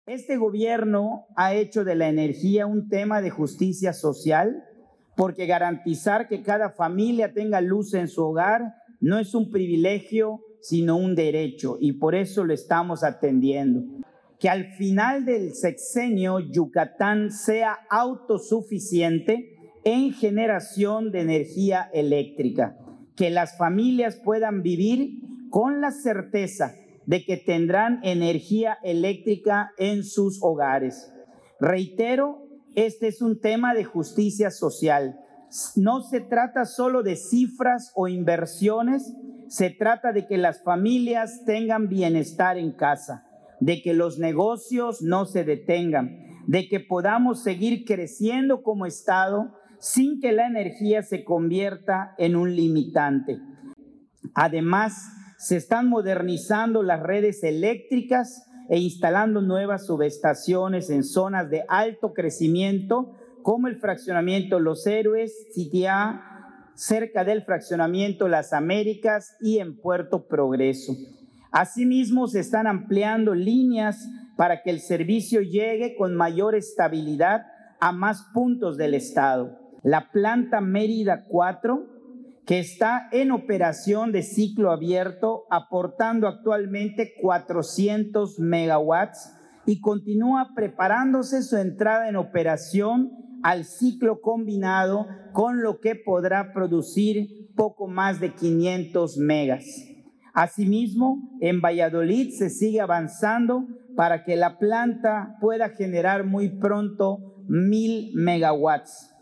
Este gobierno ha hecho de la energía un tema de justicia social, porque garantizar que cada familia tenga luz en su hogar no es un privilegio, sino un derecho, y por eso lo estamos atendiendo. Que al final del sexenio Yucatán sea autosuficiente en generación de energía eléctrica, que las familias puedan vivir con la certeza de que tendrán energía eléctrica en sus hogares. Reitero, este es un tema de justicia social. No se trata solo de cifras o inversiones, se trata de que las familias tengan bienestar en casa, de que los negocios no se detengan, de que podamos seguir creciendo como Estado sin que la energía se convierta en un limitante. Además, se están modernizando las redes eléctricas e instalando nuevas subestaciones en zonas de alto crecimiento, como el fraccionamiento Los Héroes, Sitiá, cerca del fraccionamiento Las Américas y en Puerto Progreso. Asimismo, se están ampliando líneas para que el servicio llegue con mayor estabilidad a más puntos del estado. La planta Mérida 4, que está en operación de ciclo abierto, aportando actualmente 400 megawatts y continúa preparándose su entrada en operación al ciclo combinado, con lo que podrá producir poco más de 500 megas. Asimismo, en Valladolid se sigue avanzando para que la planta pueda generar muy pronto 1000 megawatts.